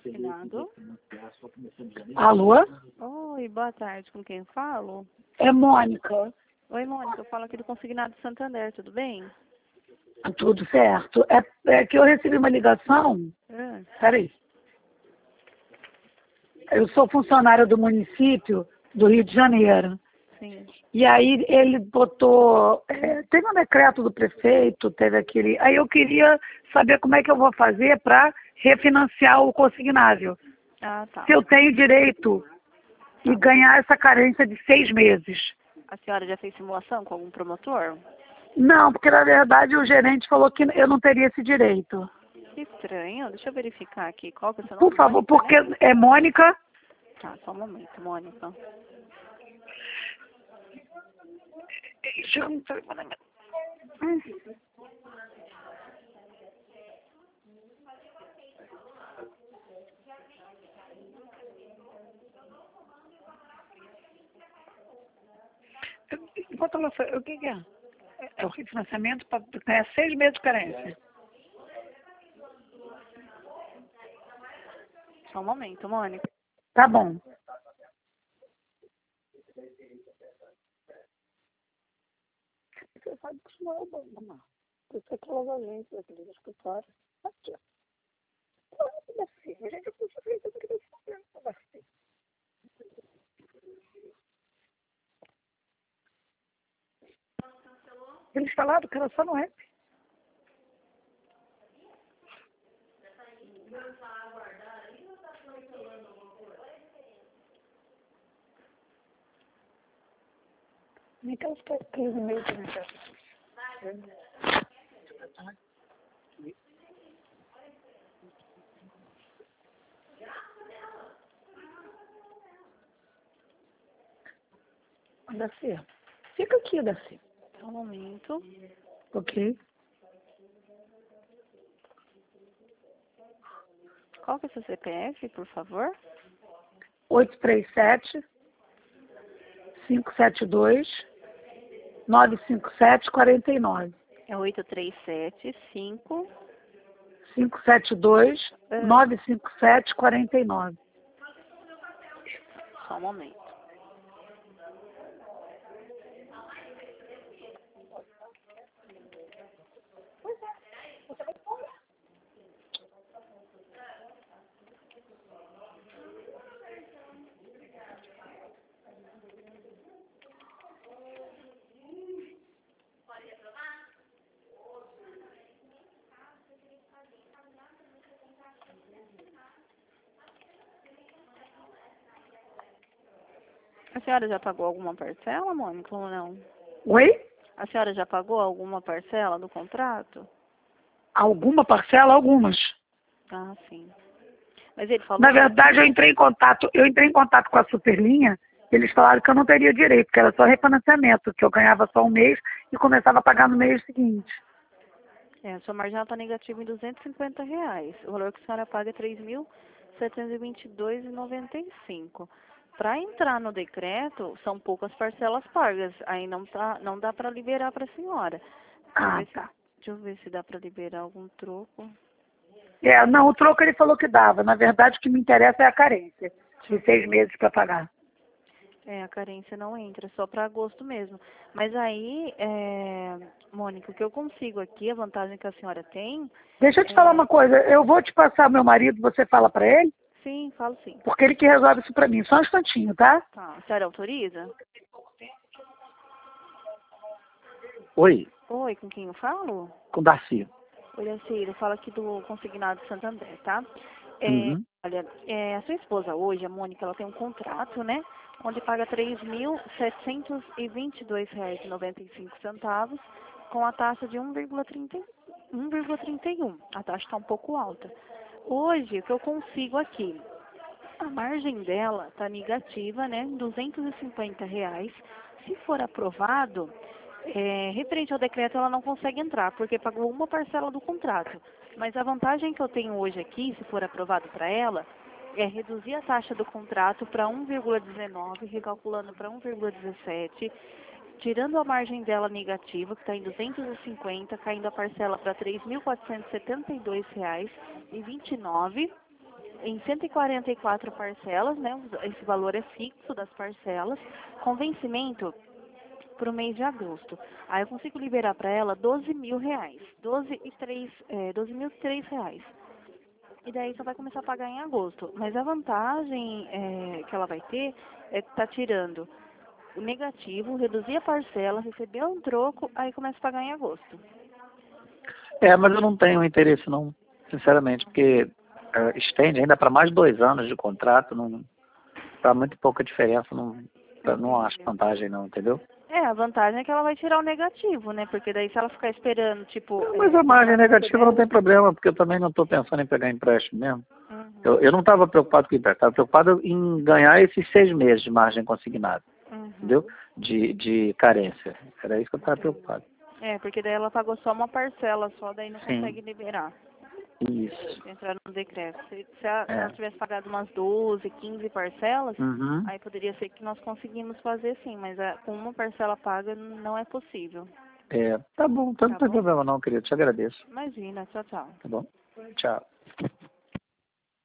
consignado. Alô? Oi, boa tarde. Com quem eu falo? É Mônica. Oi, Mônica. Eu falo aqui do Consignado de Santander. Tudo bem? Tudo certo. É que eu recebi uma ligação. Peraí. Eu sou funcionária do município do Rio de Janeiro. Sim. E aí ele botou... teve um decreto do prefeito, teve aquele... Aí eu queria saber como é que eu vou fazer para refinanciar o consignável. Ah, tá. Se eu tenho direito e ganhar essa carência de 6 meses. A senhora já fez simulação com algum promotor? Não, porque na verdade o gerente falou que eu não teria esse direito. Que estranho. Deixa eu verificar aqui. Qual que é o seu nome? Por favor, Mônica, porque né? é Mônica. Tá, só um momento, Mônica. Enquanto ela foi, o que é? É o refinanciamento para ganhar 6 meses de carência. Só um momento, Mônica. Tá bom. Você sabe que isso não é o banco, não. Isso é aquelas agências, aqueles escritórios. Aqui, ó. Gente, eu preciso ver tudo que eu estou fazendo. Eles falaram que era só no app. Nem aquelas aqueles e-mails que me Daci, fica aqui, Daci. Só um momento. Ok. Qual que é o seu CPF, por favor? 837-572-957-49. É 8375. 572-957-49. Só um momento. A senhora já pagou alguma parcela, Mônica, ou não? Oi? A senhora já pagou alguma parcela do contrato? Alguma parcela? Algumas. Ah, sim. Mas ele falou... Na verdade, eu entrei em contato com a Superlinha, eles falaram que eu não teria direito, que era só refinanciamento, que eu ganhava só um mês e começava a pagar no mês seguinte. a sua margem está negativa em R$ 250. O valor que a senhora paga é R$ 3.722,95. Para entrar no decreto, são poucas parcelas pagas. Aí não dá para liberar para a senhora. Tá. Deixa eu ver se dá para liberar algum troco. Não, o troco ele falou que dava. Na verdade, o que me interessa é a carência, de 6 meses para pagar. A carência não entra, só para agosto mesmo. Mas aí, Mônica, o que eu consigo aqui, a vantagem que a senhora tem... Deixa eu te falar uma coisa, eu vou te passar meu marido, você fala para ele? Sim, falo sim. Porque ele que resolve isso para mim. Só um instantinho, tá? Tá, a senhora autoriza? Oi, Oi, com quem eu falo? com Darcy. Oi, Darcy, eu falo aqui do Consignado de Santander, tá? Uhum. Olha, a sua esposa hoje, a Mônica, ela tem um contrato, né? Onde paga R$ 3.722,95 com a taxa de 1,31. A taxa está um pouco alta. Hoje, o que eu consigo aqui? A margem dela está negativa, né? R$ 250. Se for aprovado, referente ao decreto, ela não consegue entrar, porque pagou uma parcela do contrato. Mas a vantagem que eu tenho hoje aqui, se for aprovado para ela, é reduzir a taxa do contrato para 1,19, recalculando para 1,17, tirando a margem dela negativa, que está em 250, caindo a parcela para R$ 3.472,29. em 144 parcelas, né? Esse valor é fixo das parcelas, com vencimento para o mês de agosto. Aí eu consigo liberar para ela R$ 12.000, 12.003 reais. E daí só vai começar a pagar em agosto. Mas a vantagem que ela vai ter é que tá tirando o negativo, reduzir a parcela, receber um troco, aí começa a pagar em agosto. Mas eu não tenho interesse não, sinceramente, porque estende ainda para mais 2 anos de contrato, não dá muito pouca diferença, não acho vantagem não, entendeu? A vantagem é que ela vai tirar o negativo, né? Porque daí se ela ficar esperando, tipo... Mas a margem negativa não tem problema, porque eu também não estou pensando em pegar empréstimo mesmo. Uhum. Eu não estava preocupado com empréstimo, estava preocupado em ganhar esses 6 meses de margem consignada, entendeu? De carência. Era isso que eu estava preocupado. Porque daí ela pagou só uma parcela, só daí não consegue liberar. Isso. Entrar no decreto. Se ela tivesse pagado umas 12, 15 parcelas, aí poderia ser que nós conseguimos fazer sim, mas com uma parcela paga não é possível. Tá bom, então não tem problema não, querido. Te agradeço. Imagina, tchau, tchau. Tá bom? Tchau.